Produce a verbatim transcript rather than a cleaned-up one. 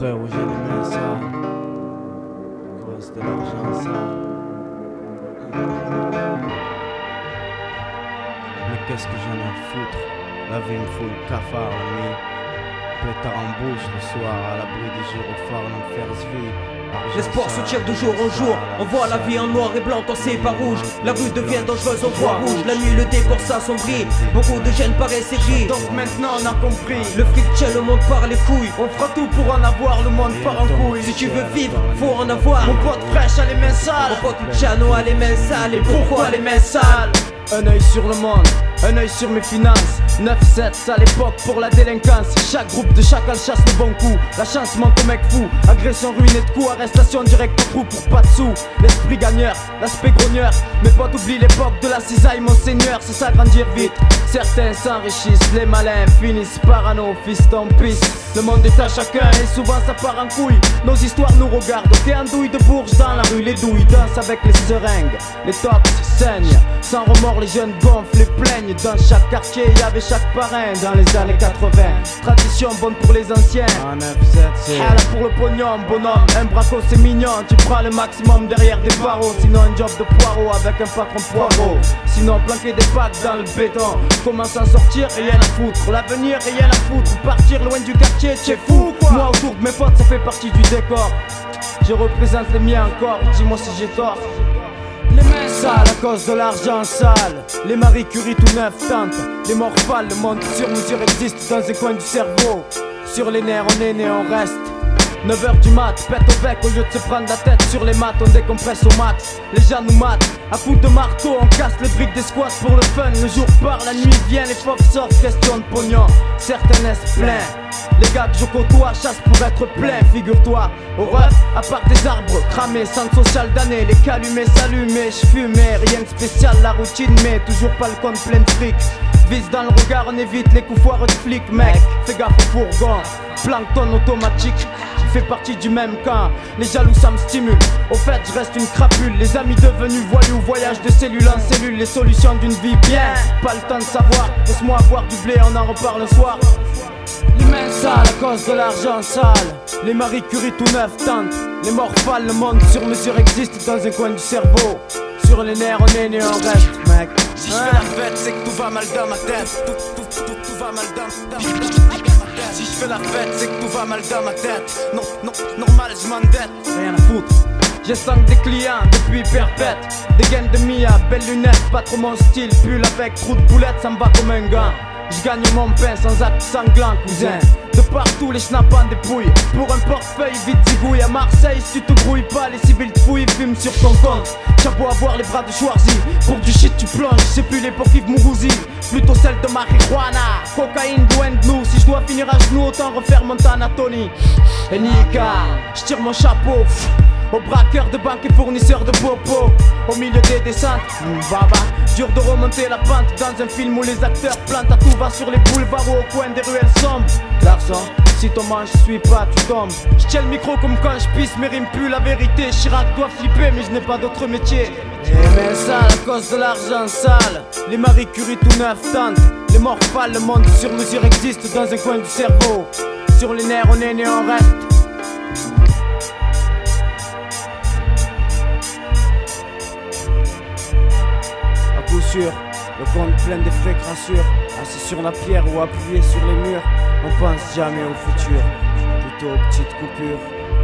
frérot, j'ai les mains sales. Cause de l'argent sale. Mais qu'est-ce que j'en ai à foutre? La vie me fout le cafard la nuit. Pétard en bouche le soir, à l'abri des gyrophares, l'enfer se vit. L'espoir se tire de jour en jour. On voit la vie en noir et blanc tassée par rouge. La rue devient dangereuse, on voit rouge. La nuit le décor s'assombrit. Beaucoup de jeunes paraissent gris. Donc maintenant on a compris. Le fric tient le monde par les couilles. On fera tout pour en avoir, le monde part en couille. Si tu veux vivre, faut en avoir. Mon pote fraîche a les mains sales. Mon pote Luciano a les mains sales. Et pourquoi les mains sales? Un œil sur le monde, un œil sur mes finances. neuf sept, c'est à l'époque pour la délinquance. Chaque groupe de chacal chasse le bon coup. La chance manque au mec fou. Agression, ruine et de coups. Arrestation directe au trou pour pas de sous. L'esprit gagneur, l'aspect grogneur. Mes potes oublient l'époque de la cisaille, mon seigneur. C'est ça grandir vite. Certains s'enrichissent, les malins finissent parano, fiston pisse. Le monde est à chacun et souvent ça part en couille. Nos histoires nous regardent, ok, andouille de bourges dans la rue. Les douilles dansent avec les seringues. Les tops saignent, sans remords les jeunes gonflent et plaignent. Dans chaque quartier y avait chaque parrain dans les années quatre-vingts. Tradition bonne pour les anciens. En neuf sept, c'est Hala pour le pognon, bonhomme. Un braco c'est mignon, tu prends le maximum derrière des barreaux. Sinon un job de poireau avec un patron poireau. Sinon planquer des packs dans le béton. Comment s'en sortir, rien à foutre. L'avenir, rien à foutre. Partir loin du quartier, t'es fou quoi. Moi autour de mes potes, ça fait partie du décor. Je représente les miens encore, dis-moi si j'ai tort. Les mains sales à cause de l'argent sale. Les Marie Curie tout neuf tentent. Les morphales, le monde sur mesure existe dans un coin du cerveau. Sur les nerfs on est né, on reste. neuf heures du mat, pète au bec au lieu de se prendre la tête sur les maths. On décompresse au max, les gens nous matent. À coups de marteau, on casse les briques des squats pour le fun. Le jour part, la nuit vient, les fauves sortent, question de pognon. Certains naissent pleins. Les gars que je côtoie chassent pour être plein, figure-toi. Au ref, à part des arbres cramés, centre social d'année. Les calumés s'allumaient, j'fumais, rien de spécial, la routine, mais toujours pas le compte plein de fric. Vise dans le regard, on évite les coups foireux de flics, mec. Fais gaffe au fourgon, plancton automatique. Fais partie du même camp, les jaloux ça me stimule. Au fait je reste une crapule, les amis devenus voyous. Voyage de cellule en cellule, les solutions d'une vie bien. Pas le temps de savoir, laisse-moi avoir du blé, on en reparle le soir. Les mains sales à cause de l'argent sale. Les Marie Curie tout neuf tentent. Les morphales, le monde sur mesure existe dans un coin du cerveau. Sur les nerfs on est né, on reste, mec. Si je fais la fête, c'est que tout va mal dans ma tête. Tout, tout, tout, tout va mal dans, dans, dans ma tête. Si je fais la fête, c'est que tout va mal dans ma tête. Non, non, normal, je m'endette. Rien à foutre. J'ai cinq des clients depuis perpète. Des gaines de Mia, belles lunettes, pas trop mon style. Pull avec trou de boulette, ça me va comme un gant. Je gagne mon pain sans acte sanglant, cousin. De partout les schnappes en dépouille. Pour un portefeuille vite zigouille. À Marseille si tu te grouilles pas, les civils te fouillent, fument sur ton compte. T'as beau avoir les bras de Schwarzy, pour du shit tu plonges. C'est plus l'époque Yves Mourouzi, plutôt celle de marijuana. Cocaïne, loin de nous. Si je dois finir à genoux, autant refaire Montana Tony. Et Nika, j'tire mon chapeau aux braqueurs de banque et fournisseurs de popo. Au milieu des descentes, baba. Dur de remonter la pente dans un film où les acteurs plantent à tout va sur les boulevards ou au coin des ruelles sombres. L'argent, si ton manche suit pas, tu tombes. J'tiens le micro comme quand je pisse, mais rime plus la vérité. Chirac doit flipper, mais je n'ai pas d'autre métier. Les mains sales à cause de l'argent sale. Les Marie Curie tout neuf tentent. Les morphales, le monde sur mesure existe dans un coin du cerveau. Sur les nerfs on est né, on reste. Le compte plein de frais crassures. Assis sur la pierre ou appuyé sur les murs, on pense jamais au futur, plutôt aux petites coupures.